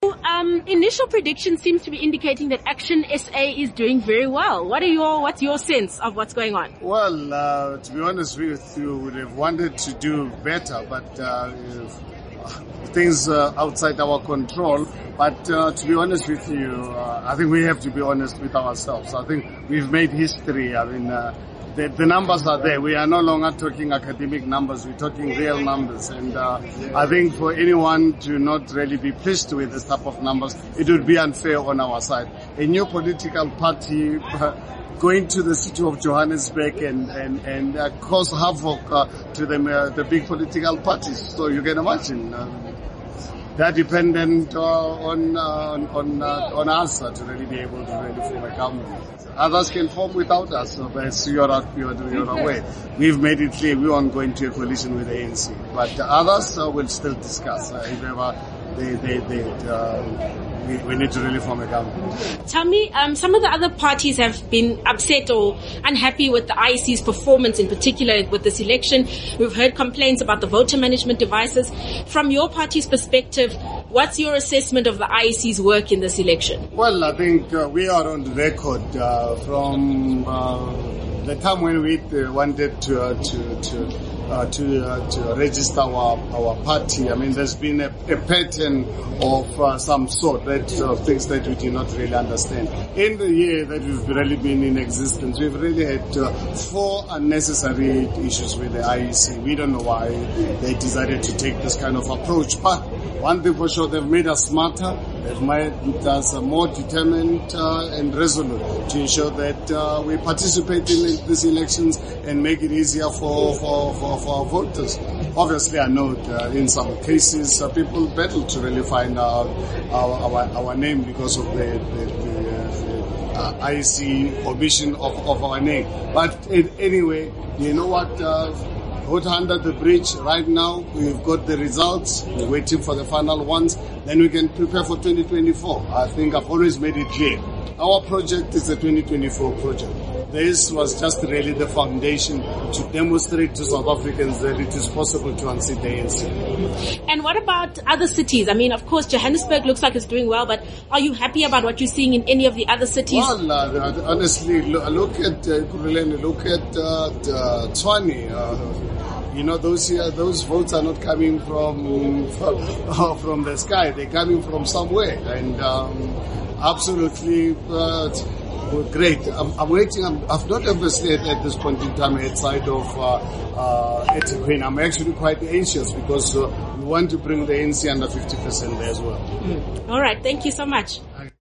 So, initial predictions seem to be indicating that Action SA is doing very well. What's your sense of what's going on? Well, to be honest with you, we would have wanted to do better, but things outside our control. But to be honest with you, I think we have to be honest with ourselves. I think we've made history. I mean, the numbers are there. We are no longer talking academic numbers. We're talking real numbers. And I think for anyone to not really be pleased with this type of numbers, it would be unfair on our side. A new political party going to the city of Johannesburg and cause havoc to the big political parties. So you can imagine. They're dependent on us to really be able to really form a government. Others can form without us, so as you're aware. We've made it clear we aren't going to a coalition with the ANC, but others will still discuss if ever we need to really form a government. Tell me, some of the other parties have been upset or unhappy with the IEC's performance, in particular with this election. We've heard complaints about the voter management devices. From your party's perspective, what's your assessment of the IEC's work in this election? Well, I think we are on the record from the time when we wanted to register our party. I mean, there's been a pattern of some sort things that we do not really understand. In the year that we've really been in existence, we've really had 4 unnecessary issues with the IEC. We don't know why they decided to take this kind of approach, but one thing for sure, they've made us smarter, they've made us more determined and resolute to ensure that we participate in these elections and make it easier for our voters. Obviously, I know in some cases people battle to really find our name because of the IEC omission of our name. But anyway, you know what? Water under the bridge right now. We've got the results. We're waiting for the final ones. Then we can prepare for 2024. I think I've always made it clear. Our project is a 2024 project. This was just really the foundation to demonstrate to South Africans that it is possible to unseat the ANC. And what about other cities? I mean, of course, Johannesburg looks like it's doing well, but are you happy about what you're seeing in any of the other cities? Well, honestly, look at Tshwane. You know, those votes are not coming from the sky. They're coming from somewhere, and absolutely great. I'm waiting. I've not ever stayed at this point in time outside of eThekwini. I'm actually quite anxious because we want to bring the ANC under 50% there as well. All right. Thank you so much.